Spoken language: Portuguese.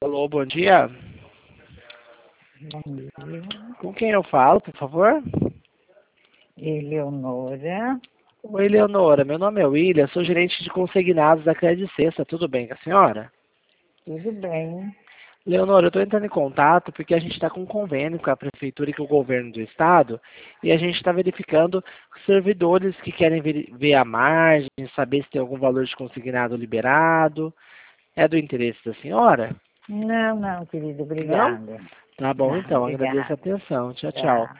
Alô, bom dia. Bom dia. Com quem eu falo, por favor? Eleonora. Oi, Leonora. Meu nome é William, sou gerente de consignados da Credit Sexta. Tudo bem com a senhora? Tudo bem? Leonora, eu estou entrando em contato porque a gente está com um convênio com a Prefeitura e com o Governo do Estado e a gente está verificando servidores que querem ver a margem, saber se tem algum valor de consignado liberado. É do interesse da senhora? Não, querido, Não? obrigada. Tá bom, Não, então. Agradeço a obrigada. atenção. Tchau, tchau. Tá.